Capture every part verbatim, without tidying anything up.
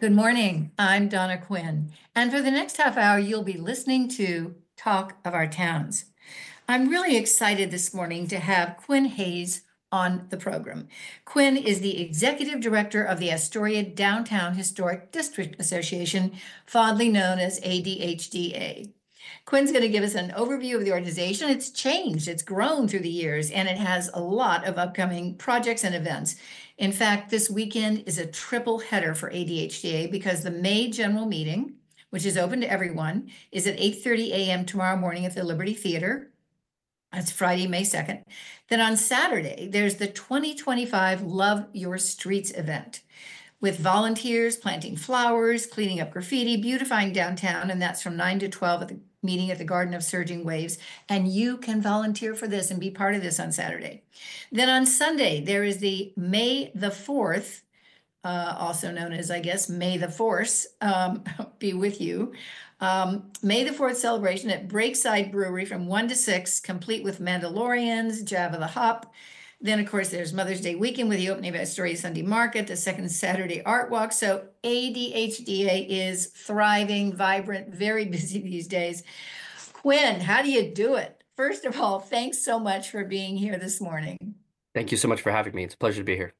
Good morning. I'm Donna Quinn, and for the next half hour, you'll be listening to Talk of Our Towns. I'm really excited this morning to have Quinn Hayes on the program. Quinn is the Executive Director of the Astoria Downtown Historic District Association, fondly known as A D H D A. Quinn's going to give us an overview of the organization. It's changed, it's grown through the years, and it has a lot of upcoming projects and events. In fact, this weekend is a triple header for A D H D A because the May general meeting, which is open to everyone, is at eight thirty a m tomorrow morning at the Liberty Theater. That's Friday, May second. Then on Saturday, there's the twenty twenty-five Love Your Streets event with volunteers planting flowers, cleaning up graffiti, beautifying downtown, and that's from nine to twelve at the meeting at the Garden of Surging Waves. And you can volunteer for this and be part of this on Saturday. Then on Sunday, there is the May the fourth, uh, also known as, I guess, May the Force, um, be with you. Um, May the fourth celebration at Breakside Brewery from one to six, complete with Mandalorians, Java the Hop. Then, of course, there's Mother's Day weekend with the opening of Astoria Sunday Market, the second Saturday Art Walk. So A D H D A is thriving, vibrant, very busy these days. Quinn, how do you do it? First of all, thanks so much for being here this morning. Thank you so much for having me. It's a pleasure to be here.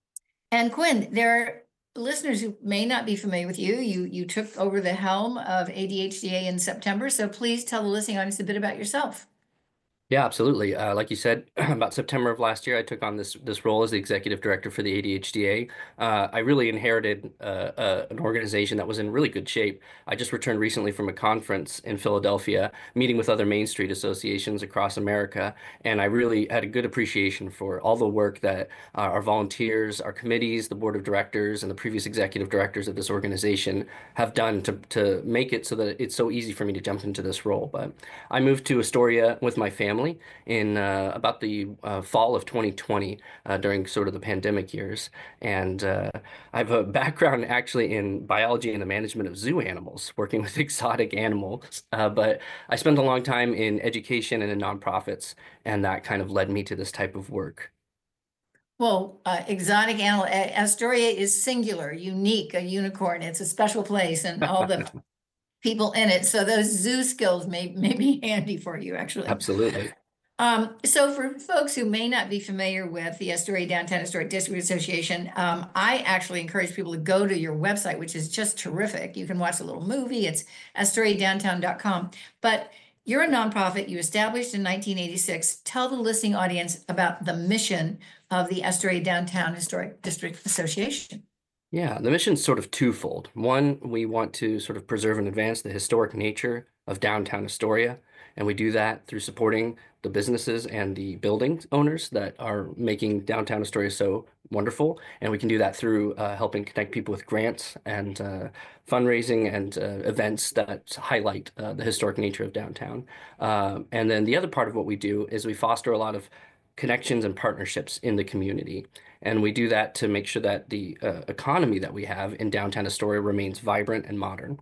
And Quinn, there are listeners who may not be familiar with you. You, you took over the helm of A D H D A in September. So please tell the listening audience a bit about yourself. Yeah, absolutely. Uh, like you said, about September of last year, I took on this this role as the executive director for the A D H D A. Uh, I really inherited uh, uh, an organization that was in really good shape. I just returned recently from a conference in Philadelphia, meeting with other Main Street associations across America, and I really had a good appreciation for all the work that uh, our volunteers, our committees, the board of directors, and the previous executive directors of this organization have done to to make it so that it's so easy for me to jump into this role. But I moved to Astoria with my family in uh, about the uh, fall of twenty twenty uh, during sort of the pandemic years. And uh, I have a background actually in biology and the management of zoo animals, working with exotic animals. Uh, but I spent a long time in education and in nonprofits, and that kind of led me to this type of work. Well, uh, exotic animal, Astoria is singular, unique, a unicorn. It's a special place and all the people in it. So those zoo skills may, may be handy for you, actually. Absolutely. Um, so for folks who may not be familiar with the Astoria Downtown Historic District Association, um, I actually encourage people to go to your website, which is just terrific. You can watch a little movie. It's astoria downtown dot com. But you're a nonprofit you established in nineteen eighty-six. Tell the listening audience about the mission of the Astoria Downtown Historic District Association. Yeah, the mission's sort of twofold. One, we want to sort of preserve and advance the historic nature of downtown Astoria, and we do that through supporting the businesses and the building owners that are making downtown Astoria so wonderful. And we can do that through uh, helping connect people with grants and uh, fundraising and uh, events that highlight uh, the historic nature of downtown. Uh, and then the other part of what we do is we foster a lot of connections and partnerships in the community. And we do that to make sure that the uh, economy that we have in downtown Astoria remains vibrant and modern.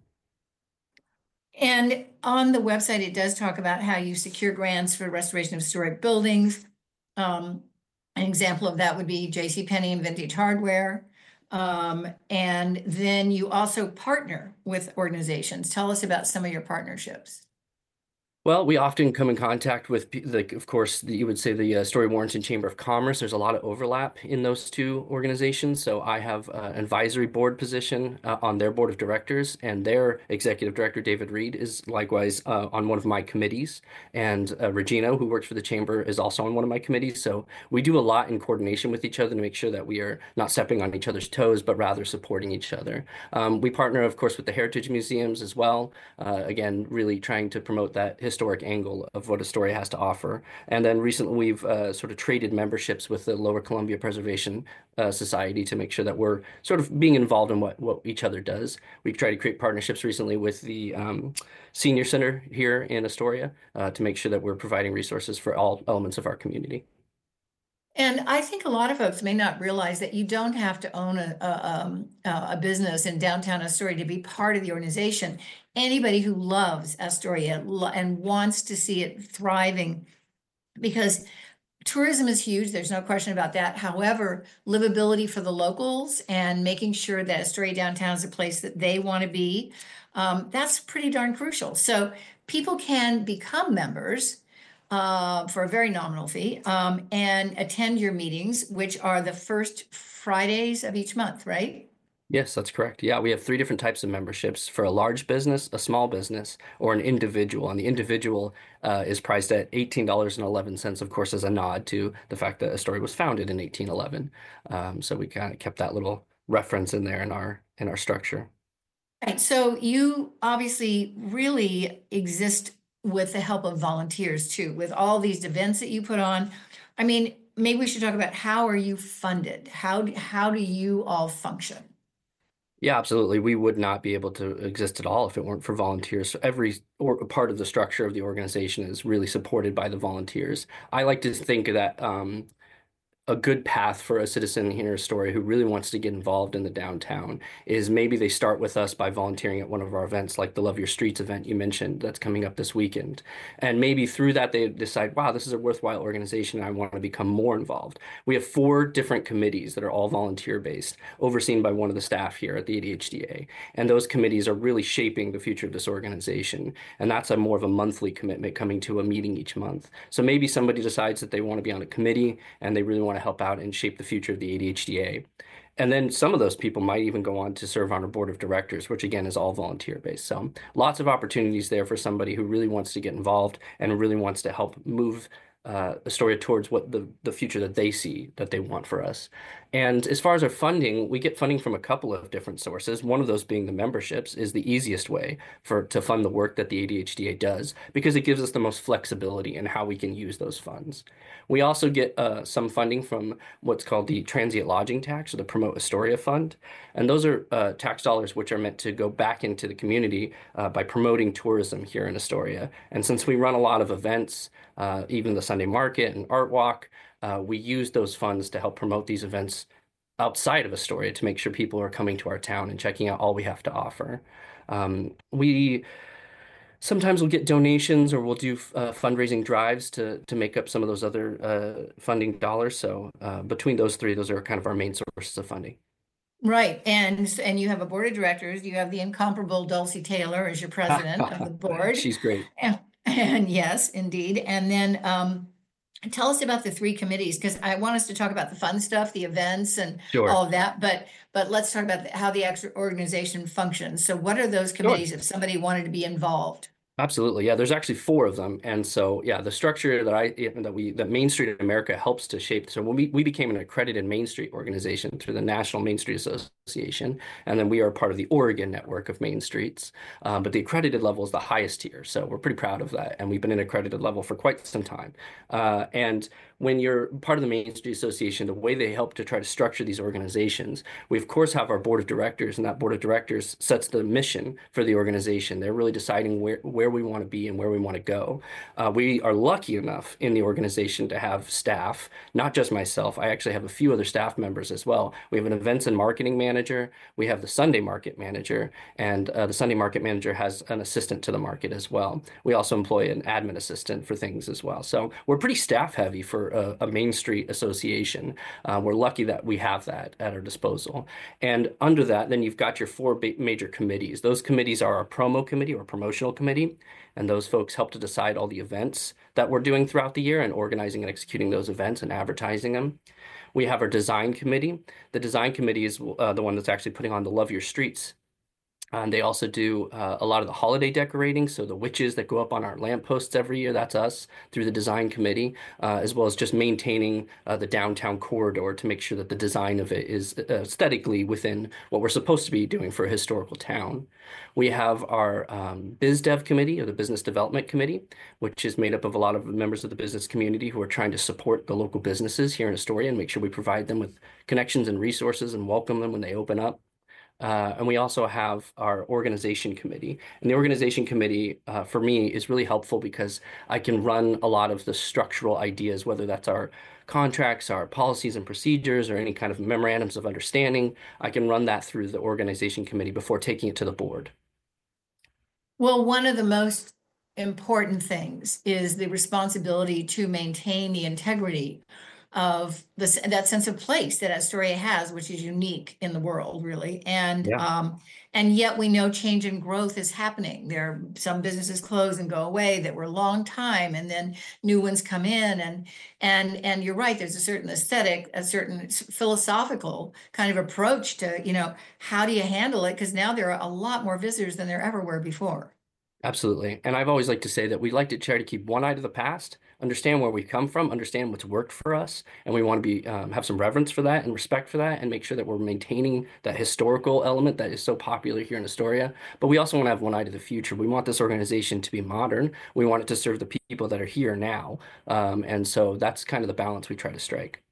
And on the website, it does talk about how you secure grants for restoration of historic buildings. Um, an example of that would be JCPenney and Vintage Hardware. Um, and then you also partner with organizations. Tell us about some of your partnerships. Well, we often come in contact with, like, of course, the, you would say the uh, Astoria Warrenton Chamber of Commerce. There's a lot of overlap in those two organizations. So I have uh, an advisory board position uh, on their board of directors, and their executive director, David Reed, is likewise uh, on one of my committees. And uh, Regino, who works for the chamber, is also on one of my committees. So we do a lot in coordination with each other to make sure that we are not stepping on each other's toes, but rather supporting each other. Um, we partner, of course, with the Heritage Museums as well. Uh, again, really trying to promote that historic angle of what Astoria has to offer. And then recently we've uh, sort of traded memberships with the Lower Columbia Preservation uh, Society to make sure that we're sort of being involved in what, what each other does. We've tried to create partnerships recently with the um, Senior Center here in Astoria uh, to make sure that we're providing resources for all elements of our community. And I think a lot of folks may not realize that you don't have to own a, a, um, a business in downtown Astoria to be part of the organization. Anybody who loves Astoria and wants to see it thriving, because tourism is huge. There's no question about that. However, livability for the locals and making sure that Astoria downtown is a place that they want to be, um, that's pretty darn crucial. So people can become members uh, for a very nominal fee um, and attend your meetings, which are the first Fridays of each month, right? Yes, that's correct. Yeah, we have three different types of memberships for a large business, a small business, or an individual. And the individual uh, is priced at eighteen dollars and eleven cents, of course, as a nod to the fact that Astoria was founded in eighteen eleven. Um, so we kind of kept that little reference in there in our in our structure. Right. So you obviously really exist with the help of volunteers too, with all these events that you put on. I mean, maybe we should talk about how are you funded? How do, how do you all function? Yeah, absolutely. We would not be able to exist at all if it weren't for volunteers. So every or part of the structure of the organization is really supported by the volunteers. I like to think that um, a good path for a citizen here in Astoria who really wants to get involved in the downtown is maybe they start with us by volunteering at one of our events, like the Love Your Streets event you mentioned that's coming up this weekend. And maybe through that, they decide, wow, this is a worthwhile organization and I want to become more involved. We have four different committees that are all volunteer based, overseen by one of the staff here at the A D H D A. And those committees are really shaping the future of this organization. And that's a more of a monthly commitment coming to a meeting each month. So maybe somebody decides that they want to be on a committee and they really want to help out and shape the future of the A D H D A. And then some of those people might even go on to serve on our board of directors, which again is all volunteer based. So lots of opportunities there for somebody who really wants to get involved and really wants to help move uh, Astoria towards what the, the future that they see that they want for us. And as far as our funding, we get funding from a couple of different sources. One of those being the memberships is the easiest way for to fund the work that the A D H D A does because it gives us the most flexibility in how we can use those funds. We also get uh, some funding from what's called the Transient Lodging Tax or the Promote Astoria Fund. And those are uh, tax dollars which are meant to go back into the community uh, by promoting tourism here in Astoria. And since we run a lot of events, uh, even the Sunday Market and Art Walk, uh, we use those funds to help promote these events outside of Astoria to make sure people are coming to our town and checking out all we have to offer. Um, we Sometimes we'll get donations or we'll do uh, fundraising drives to to make up some of those other uh, funding dollars. So uh, between those three, those are kind of our main sources of funding. Right. And and you have a board of directors. You have the incomparable Dulcie Taylor as your president of the board. She's great. And, and yes, indeed. And then um, tell us about the three committees because I want us to talk about the fun stuff, the events, and Sure. all of that. But but let's talk about the- how the actual organization functions. So, what are those Sure. committees if somebody wanted to be involved? Absolutely. Yeah, there's actually four of them. And so, yeah, the structure that I that we that Main Street America helps to shape. So when we, we became an accredited Main Street organization through the National Main Street Association, and then we are part of the Oregon network of Main Streets. Um, but the accredited level is the highest tier. So we're pretty proud of that. And we've been an accredited level for quite some time. Uh, and when you're part of the Main Street Association, the way they help to try to structure these organizations, we of course have our board of directors, and that board of directors sets the mission for the organization. They're really deciding where, where we want to be and where we want to go. Uh, we are lucky enough in the organization to have staff, not just myself. I actually have a few other staff members as well. We have an events and marketing manager. We have the Sunday market manager, and uh, the Sunday market manager has an assistant to the market as well. We also employ an admin assistant for things as well. So we're pretty staff heavy for a, a Main Street association. Uh, we're lucky that we have that at our disposal. And under that, then you've got your four major committees. Those committees are our promo committee or promotional committee. And those folks help to decide all the events that we're doing throughout the year and organizing and executing those events and advertising them. We have our design committee. The design committee is uh, the one that's actually putting on the Love Your Streets. And they also do uh, a lot of the holiday decorating. So the witches that go up on our lampposts every year, that's us through the design committee, uh, as well as just maintaining uh, the downtown corridor to make sure that the design of it is aesthetically within what we're supposed to be doing for a historical town. We have our um, Biz Dev committee or the Business Development Committee, which is made up of a lot of members of the business community who are trying to support the local businesses here in Astoria and make sure we provide them with connections and resources and welcome them when they open up. Uh, and we also have our organization committee. And the organization committee, uh, for me, is really helpful because I can run a lot of the structural ideas, whether that's our contracts, our policies and procedures, or any kind of memorandums of understanding. I can run that through the organization committee before taking it to the board. Well, one of the most important things is the responsibility to maintain the integrity of this, that sense of place that Astoria has, which is unique in the world, really. And Yeah. um, and yet we know change and growth is happening. There are some businesses close and go away that were a long time, and then new ones come in. And and and you're right, there's a certain aesthetic, a certain philosophical kind of approach to, you know, how do you handle it? Because now there are a lot more visitors than there ever were before. Absolutely. And I've always liked to say that we like to try to keep one eye to the past, understand where we come from, understand what's worked for us, and we want to be um, have some reverence for that and respect for that, and make sure that we're maintaining that historical element that is so popular here in Astoria. But we also want to have one eye to the future. We want this organization to be modern. We want it to serve the people that are here now. Um, and so that's kind of the balance we try to strike.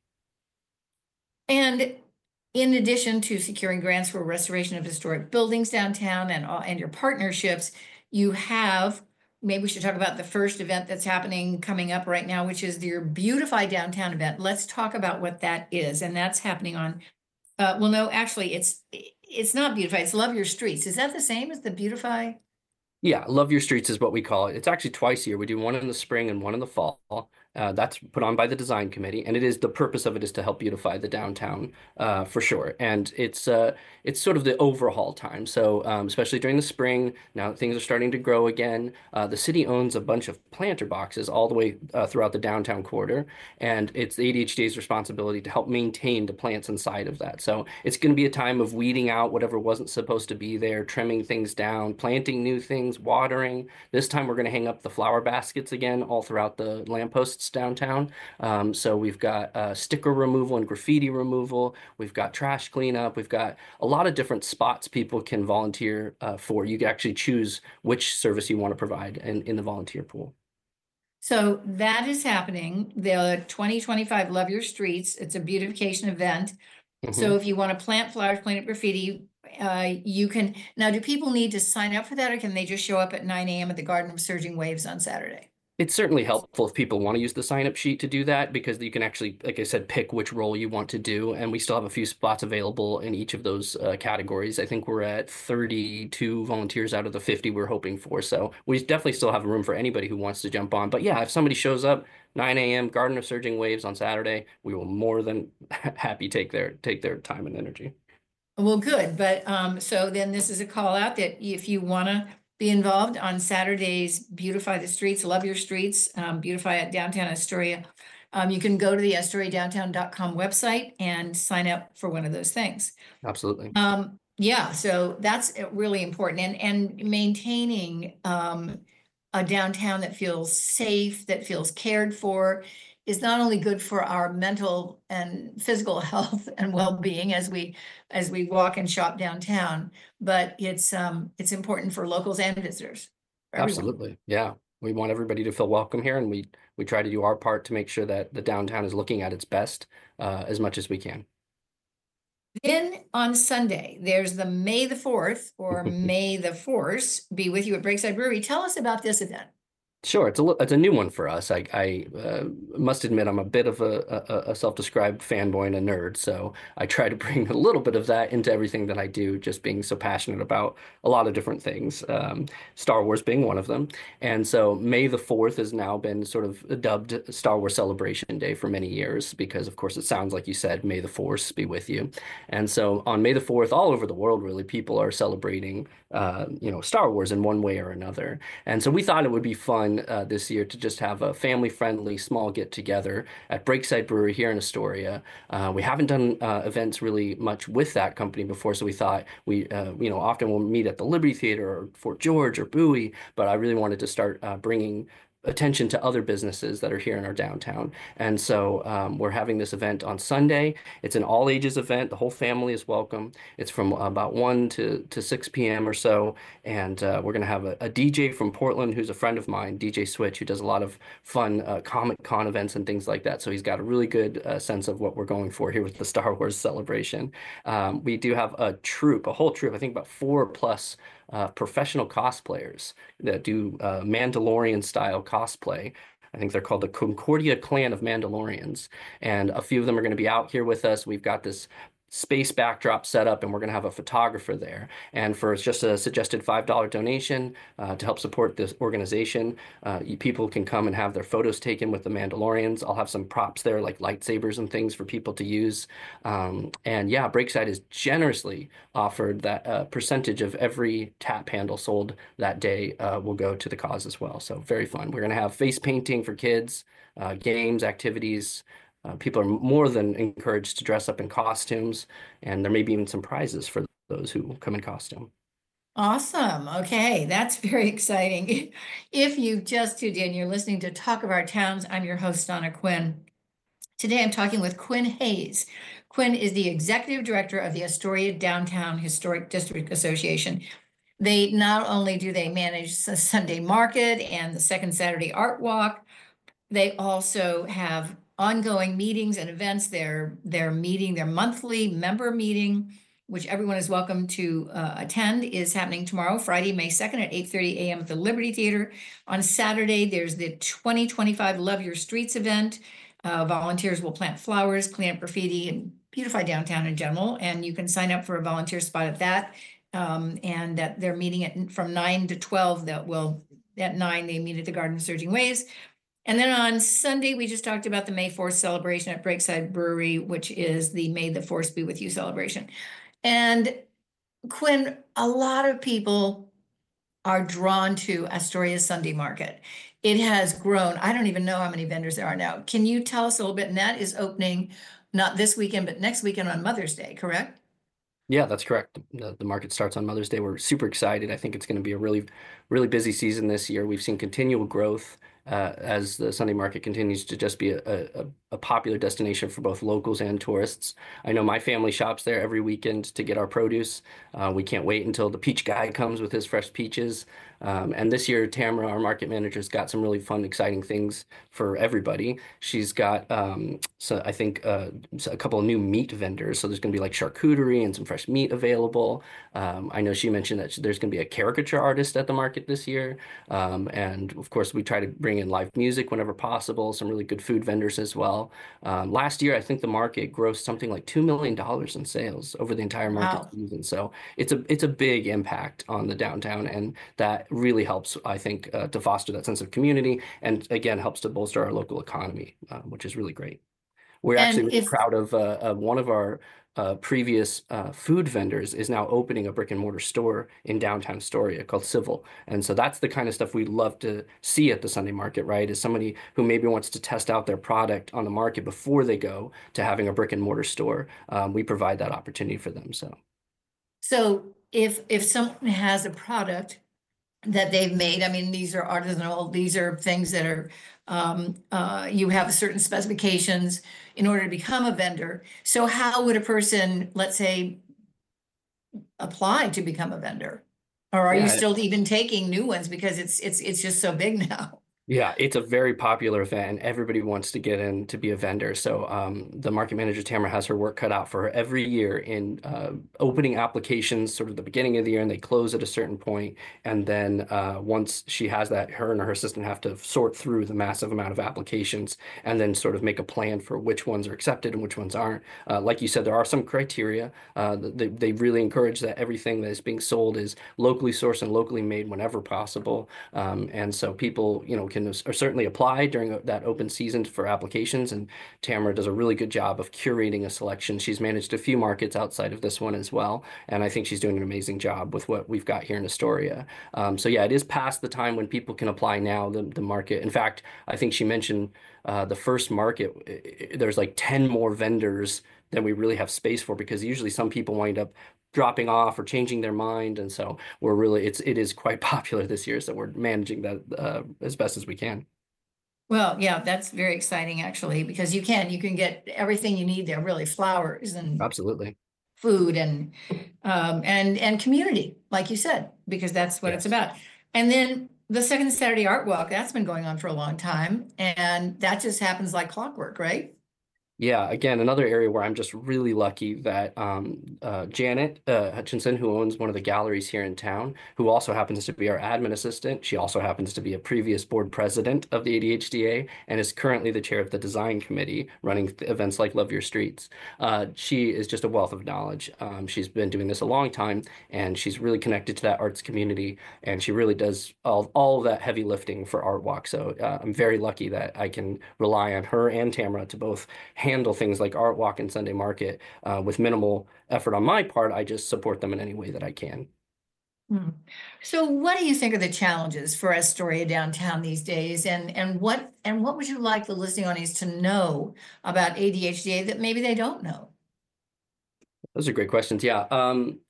And in addition to securing grants for restoration of historic buildings downtown and all, and your partnerships, you have, maybe we should talk about the first event that's happening coming up right now, which is your Beautify Downtown event. Let's talk about what that is. And that's happening on, uh, well, no, actually it's, it's not Beautify, it's Love Your Streets. Is that the same as the Beautify? Yeah, Love Your Streets is what we call it. It's actually twice a year. We do one in the spring and one in the fall. Uh, that's put on by the design committee, and it is the purpose of it is to help beautify the downtown uh, for sure. And it's uh, it's sort of the overhaul time. So um, especially during the spring, now that things are starting to grow again, uh, the city owns a bunch of planter boxes all the way uh, throughout the downtown corridor, and it's the A D H D's responsibility to help maintain the plants inside of that. So it's going to be a time of weeding out whatever wasn't supposed to be there, trimming things down, planting new things, watering. This time we're going to hang up the flower baskets again all throughout the lampposts downtown. Um, so we've got uh, sticker removal and graffiti removal. We've got trash cleanup. We've got a lot of different spots people can volunteer uh, for. You can actually choose which service you want to provide in, in the volunteer pool. So that is happening. The twenty twenty-five Love Your Streets, it's a beautification event. So Mhm. if you want to plant flowers, clean up graffiti, uh, you can, now do people need to sign up for that, or can they just show up at nine A M at the Garden of Surging Waves on Saturday? It's certainly helpful if people want to use the sign-up sheet to do that because you can actually, like I said, pick which role you want to do. And we still have a few spots available in each of those uh, categories. I think we're at thirty-two volunteers out of the fifty we're hoping for. So we definitely still have room for anybody who wants to jump on. But yeah, if somebody shows up nine A M, Garden of Surging Waves on Saturday, we will more than happy take their take their time and energy. Well, good, but um, so then this is a call out that if you want to be involved on Saturdays, beautify the streets, love your streets, um, beautify at downtown Astoria. Um, you can go to the astoria downtown dot com website and sign up for one of those things. Absolutely. Um, yeah, so that's uh, really important, and and maintaining um a downtown that feels safe, that feels cared for, is not only good for our mental and physical health and well-being as we as we walk and shop downtown, but it's um it's important for locals and visitors, for everyone. Absolutely. Yeah. We want everybody to feel welcome here, and we we try to do our part to make sure that the downtown is looking at its best uh, as much as we can. Then on Sunday, there's the May the fourth, or May the Force Be With You at Breakside Brewery. Tell us about this event. Sure, it's a li- it's a new one for us. I I uh, must admit I'm a bit of a, a, a self-described fanboy and a nerd, so I try to bring a little bit of that into everything that I do, just being so passionate about a lot of different things, um, Star Wars being one of them. And so May the fourth has now been sort of dubbed Star Wars Celebration Day for many years because, of course, it sounds like you said, May the Force be with you. And so on May the fourth, all over the world, really, people are celebrating, uh, you know, Star Wars in one way or another. And so we thought it would be fun uh, this year to just have a family-friendly small get-together at Breakside Brewery here in Astoria. Uh, we haven't done uh, events really much with that company before, so we thought we, uh, you know, often we'll meet at the Liberty Theater or Fort George or Bowie, but I really wanted to start uh, bringing attention to other businesses that are here in our downtown. And so um, we're having this event on Sunday. It's an all ages event. The whole family is welcome. It's from about one to, to six P M or so. And uh, we're going to have a, a D J from Portland who's a friend of mine, D J Switch, who does a lot of fun uh, Comic Con events and things like that. So he's got a really good uh, sense of what we're going for here with the Star Wars celebration. Um, we do have a troupe, a whole troupe, I think about four plus uh, professional cosplayers that do uh, Mandalorian style cosplay. I think they're called the Concordia Clan of Mandalorians. And a few of them are going to be out here with us. We've got this space backdrop set up, and we're going to have a photographer there. And for just a suggested five dollar donation uh, to help support this organization, uh, you, people can come and have their photos taken with the Mandalorians. I'll have some props there like lightsabers and things for people to use. Um, and yeah, Breakside has generously offered that uh, percentage of every tap handle sold that day uh, will go to the cause as well. So very fun. We're going to have face painting for kids, uh, games, activities. Uh, people are more than encouraged to dress up in costumes, and there may be even some prizes for those who come in costume. Awesome. Okay, that's very exciting. If you just tuned in, you're listening to Talk of Our Towns. I'm your host, Donna Quinn. Today I'm talking with Quinn Hayes. Quinn is the executive director of the Astoria Downtown Historic District Association. They not only do they manage the Sunday market and the second Saturday art walk, they also have ongoing meetings and events. They're, they're meeting, their monthly member meeting, which everyone is welcome to uh, attend, is happening tomorrow, Friday, May second at eight thirty a m at the Liberty Theater. On Saturday, there's the twenty twenty-five Love Your Streets event. Uh, volunteers will plant flowers, clean up graffiti, and beautify downtown in general. And you can sign up for a volunteer spot at that. Um, and that they're meeting at from nine to twelve. That will at nine they meet at the Garden of Surging Waves. And then on Sunday, we just talked about the May fourth celebration at Breakside Brewery, which is the May the Force Be With You celebration. And Quinn, a lot of people are drawn to Astoria's Sunday Market. It has grown. I don't even know how many vendors there are now. Can you tell us a little bit? And that is opening not this weekend, but next weekend on Mother's Day, correct? Yeah, that's correct. The, the market starts on Mother's Day. We're super excited. I think it's going to be a really, really busy season this year. We've seen continual growth uh, as the Sunday market continues to just be a, a, a popular destination for both locals and tourists. I know my family shops there every weekend to get our produce. Uh, we can't wait until the peach guy comes with his fresh peaches. Um, and this year, Tamara, our market manager, has got some really fun, exciting things for everybody. She's got, um, so I think, uh, a couple of new meat vendors. So there's going to be like charcuterie and some fresh meat available. Um, I know she mentioned that there's going to be a caricature artist at the market this year. Um, and of course, we try to bring in live music whenever possible, some really good food vendors as well. Um, last year, I think the market grossed something like two million dollars in sales over the entire market Wow. season. So it's a, it's a big impact on the downtown. And that really helps, I think, uh, to foster that sense of community, and again helps to bolster our local economy, uh, which is really great. We're actually And really if proud of, uh, of one of our uh, previous uh, food vendors is now opening a brick and mortar store in downtown Astoria called Civil. And so that's the kind of stuff we love to see at the Sunday market, right? Is somebody who maybe wants to test out their product on the market before they go to having a brick and mortar store. Um, we provide that opportunity for them. So so if if someone has a product that they've made, I mean, these are artisanal, these are things that are um, uh, you have certain specifications in order to become a vendor. So how would a person, let's say, apply to become a vendor? Or are you yeah, still even taking new ones because it's it's it's just so big now? Yeah, it's a very popular event, and everybody wants to get in to be a vendor. So um, the market manager, Tamara, has her work cut out for her every year in uh, opening applications sort of the beginning of the year, and they close at a certain point. And then uh, once she has that, her and her assistant have to sort through the massive amount of applications and then sort of make a plan for which ones are accepted and which ones aren't. Uh, like you said, there are some criteria. Uh, they, they really encourage that everything that is being sold is locally sourced and locally made whenever possible. Um, and so people, you know, can can certainly apply during that open season for applications. And Tamara does a really good job of curating a selection. She's managed a few markets outside of this one as well. And I think she's doing an amazing job with what we've got here in Astoria. Um, so yeah, it is past the time when people can apply now, the, the market. In fact, I think she mentioned uh, the first market, there's like ten more vendors than we really have space for, because usually some people wind up dropping off or changing their mind. And so we're really, it's, it is quite popular this year. So we're managing that uh, as best as we can. Well, yeah, that's very exciting actually, because you can, you can get everything you need there, really, flowers and Absolutely. food and um, and and community, like you said, because that's what it's Yes. about. And then the second Saturday Art Walk, that's been going on for a long time, and that just happens like clockwork, right? Yeah, again, another area where I'm just really lucky that um, uh, Janet uh, Hutchinson, who owns one of the galleries here in town, who also happens to be our admin assistant, she also happens to be a previous board president of the A D H D A and is currently the chair of the design committee running th- events like Love Your Streets. Uh, she is just a wealth of knowledge. Um, she's been doing this a long time, and she's really connected to that arts community, and she really does all, all of that heavy lifting for Art Walk. So uh, I'm very lucky that I can rely on her and Tamara to both handle things like Art Walk and Sunday Market uh, with minimal effort on my part. I just support them in any way that I can. Hmm. So what do you think are the challenges for Astoria downtown these days? And, and what, and what would you like the listening audience to know about A D H D A that maybe they don't know? Those are great questions. Yeah. Um,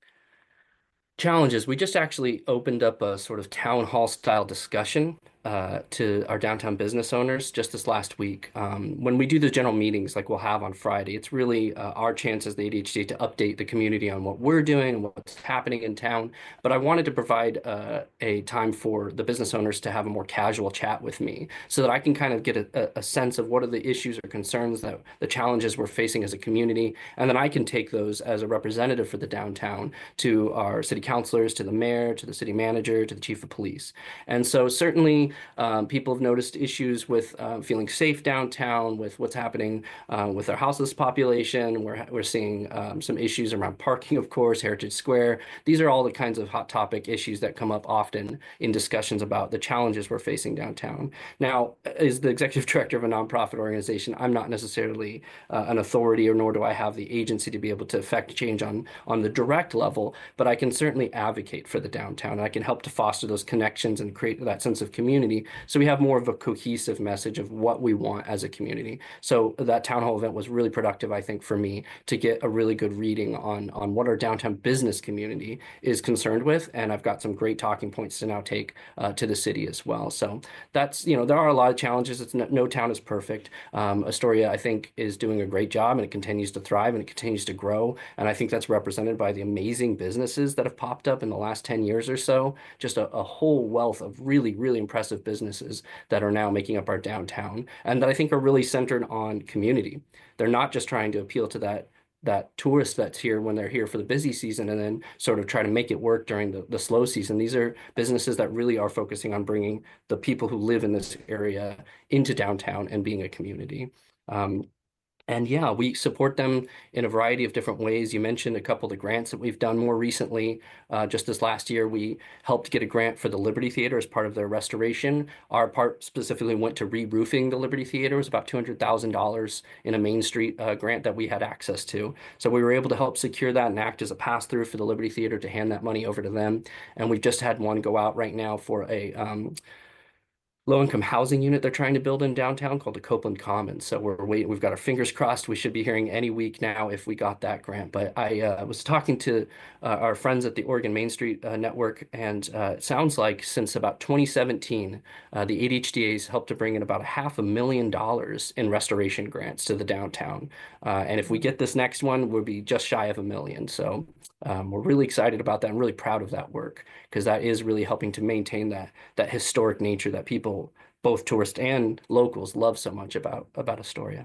challenges. We just actually opened up a sort of town hall style discussion uh, to our downtown business owners just this last week. Um, when we do the general meetings like we'll have on Friday, it's really uh, our chance as the A D H D to update the community on what we're doing and what's happening in town. But I wanted to provide uh, a time for the business owners to have a more casual chat with me so that I can kind of get a, a sense of what are the issues or concerns that the challenges we're facing as a community. And then I can take those as a representative for the downtown to our city councilors, to the mayor, to the city manager, to the chief of police. And so certainly um, people have noticed issues with uh, feeling safe downtown, with what's happening uh, with our houseless population. We're, we're seeing um, some issues around parking, of course, Heritage Square. These are all the kinds of hot topic issues that come up often in discussions about the challenges we're facing downtown. Now, as the executive director of a nonprofit organization, I'm not necessarily uh, an authority, or nor do I have the agency to be able to affect change on, on the direct level, but I can certainly advocate for the downtown. And I can help to foster those connections and create that sense of community so we have more of a cohesive message of what we want as a community. So that town hall event was really productive, I think, for me to get a really good reading on, on what our downtown business community is concerned with. And I've got some great talking points to now take uh, to the city as well. So that's, you know, there are a lot of challenges. It's no, no town is perfect. Um, Astoria, I think, is doing a great job, and it continues to thrive and it continues to grow. And I think that's represented by the amazing businesses that have popped up in the last ten years or so. Just a, a whole wealth of really, really impressive businesses that are now making up our downtown and that I think are really centered on community. They're not just trying to appeal to that that tourist that's here when they're here for the busy season and then sort of try to make it work during the, the slow season. These are businesses that really are focusing on bringing the people who live in this area into downtown and being a community. Um, and yeah, we support them in a variety of different ways. You mentioned a couple of the grants that we've done more recently. Uh, just this last year, we helped get a grant for the Liberty Theater as part of their restoration. Our part specifically went to re-roofing the Liberty Theater. It was about two hundred thousand dollars in a Main Street uh, grant that we had access to. So we were able to help secure that and act as a pass-through for the Liberty Theater to hand that money over to them. And we've just had one go out right now for a um, low-income housing unit they're trying to build in downtown called the Copeland Commons. So we're waiting. We've got our fingers crossed. We should be hearing any week now if we got that grant. But I uh, was talking to uh, our friends at the Oregon Main Street uh, Network, and uh, it sounds like since about twenty seventeen, uh, the A D H D A's helped to bring in about a half a million dollars in restoration grants to the downtown. Uh, and if we get this next one, we'll be just shy of a million. So um, we're really excited about that and really proud of that work because that is really helping to maintain that that historic nature that people, both tourists and locals, love so much about about Astoria.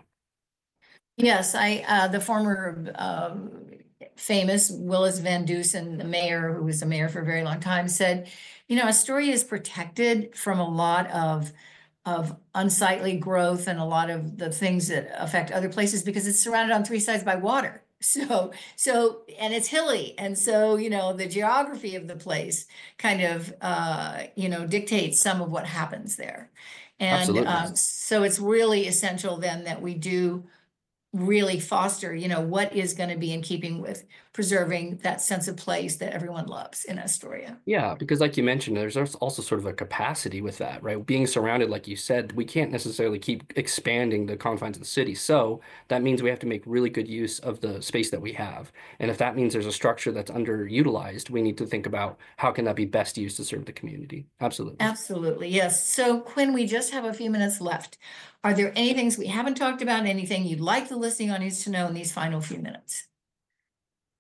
Yes, I, uh, the former, um, famous Willis Van Dusen, the mayor, who was the mayor for a very long time, said, you know, Astoria is protected from a lot of, of unsightly growth and a lot of the things that affect other places because it's surrounded on three sides by water. So, so, and it's hilly. And so, you know, the geography of the place kind of, uh, you know, dictates some of what happens there. And, Absolutely. um, so it's really essential then that we do really foster, you know, what is going to be in keeping with preserving that sense of place that everyone loves in Astoria. Yeah, because like you mentioned, there's als- also sort of a capacity with that, right? Being surrounded, like you said, we can't necessarily keep expanding the confines of the city. So that means we have to make really good use of the space that we have. And if that means there's a structure that's underutilized, we need to think about how can that be best used to serve the community. Absolutely. Absolutely, yes. So Quinn, we just have a few minutes left. Are there any things we haven't talked about, anything you'd like the listening audience to know in these final few minutes?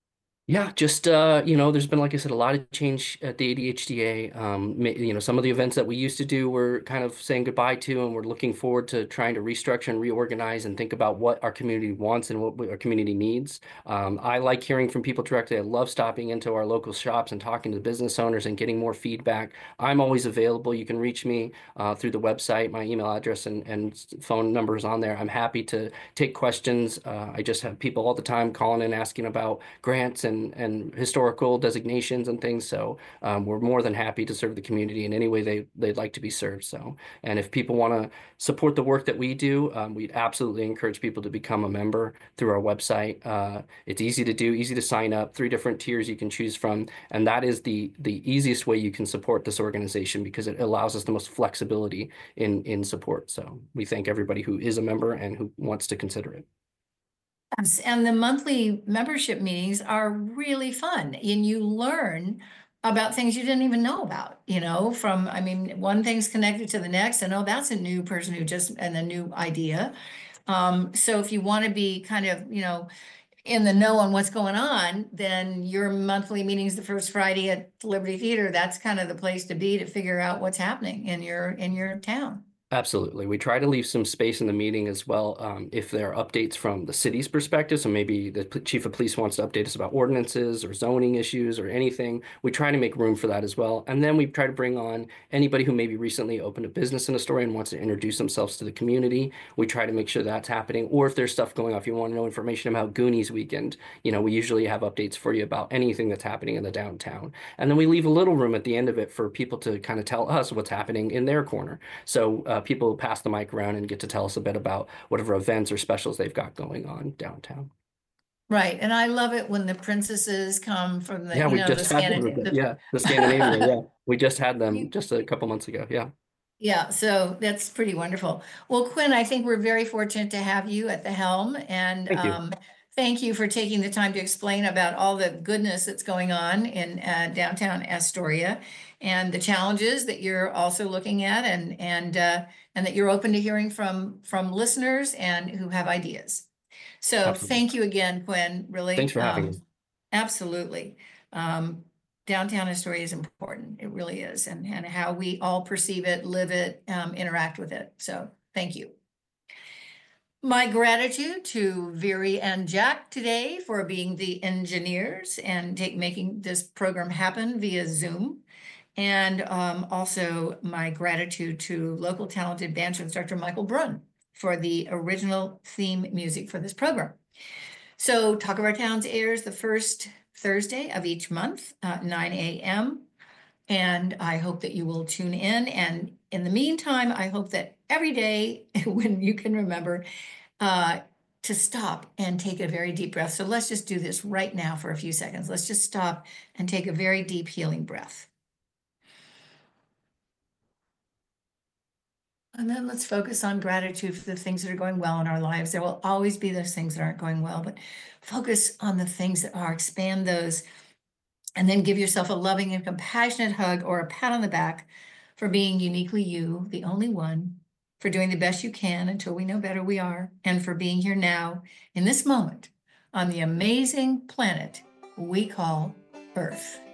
Yeah, just uh, you know, there's been, like I said, a lot of change at the A D H D A. Um, ma- you know, some of the events that we used to do, we're kind of saying goodbye to, and we're looking forward to trying to restructure and reorganize and think about what our community wants and what our community needs. Um, I like hearing from people directly. I love stopping into our local shops and talking to business owners and getting more feedback. I'm always available. You can reach me uh, through the website. My email address and, and phone number is on there. I'm happy to take questions. Uh, I just have people all the time calling and asking about grants and, and historical designations and things. So um, we're more than happy to serve the community in any way they, they'd like to be served. So, and if people want to support the work that we do, um, we'd absolutely encourage people to become a member through our website. Uh, it's easy to do, easy to sign up, three different tiers you can choose from. And that is the, the easiest way you can support this organization because it allows us the most flexibility in, in support. So we thank everybody who is a member and who wants to consider it. Yes, and the monthly membership meetings are really fun and you learn about things you didn't even know about, you know, from, I mean, one thing's connected to the next and oh, that's a new person who just, and a new idea. Um, so if you want to be kind of, you know, in the know on what's going on, then your monthly meetings, the first Friday at Liberty Theater, that's kind of the place to be to figure out what's happening in your, in your town. Absolutely. We try to leave some space in the meeting as well, um, if there are updates from the city's perspective. So maybe the p- chief of police wants to update us about ordinances or zoning issues or anything. We try to make room for that as well. And then we try to bring on anybody who maybe recently opened a business in Astoria and wants to introduce themselves to the community. We try to make sure that's happening. Or if there's stuff going on, if you want to know information about Goonies Weekend, you know, we usually have updates for you about anything that's happening in the downtown. And then we leave a little room at the end of it for people to kind of tell us what's happening in their corner. So uh, people pass the mic around and get to tell us a bit about whatever events or specials they've got going on downtown. Right, and I love it when the princesses come from the, Yeah, you we know, the just had one of Scandinavian. them. Yeah, the Scandinavia. Yeah, we just had them You- just a couple months ago. Yeah. Yeah, so that's pretty wonderful. Well, Quinn, I think we're very fortunate to have you at the helm and Thank you. um, thank you for taking the time to explain about all the goodness that's going on in uh, downtown Astoria and the challenges that you're also looking at and and uh, and that you're open to hearing from from listeners and who have ideas. So Absolutely. thank you again, Quinn, Thanks really. for having Um, me. absolutely. Um, downtown Astoria is important. It really is. And, and how we all perceive it, live it, um, interact with it. So thank you. My gratitude to Viri and Jack today for being the engineers and take, making this program happen via Zoom. And um, also my gratitude to local talented band instructor Michael Brunn for the original theme music for this program. So Talk of Our Towns airs the first Thursday of each month, uh, nine a m. And I hope that you will tune in. And in the meantime, I hope that every day when you can remember uh, to stop and take a very deep breath. So let's just do this right now for a few seconds. Let's just stop and take a very deep healing breath. And then let's focus on gratitude for the things that are going well in our lives. There will always be those things that aren't going well, but focus on the things that are, expand those, and then give yourself a loving and compassionate hug or a pat on the back for being uniquely you, the only one, for doing the best you can until we know better we are, and for being here now in this moment on the amazing planet we call Earth.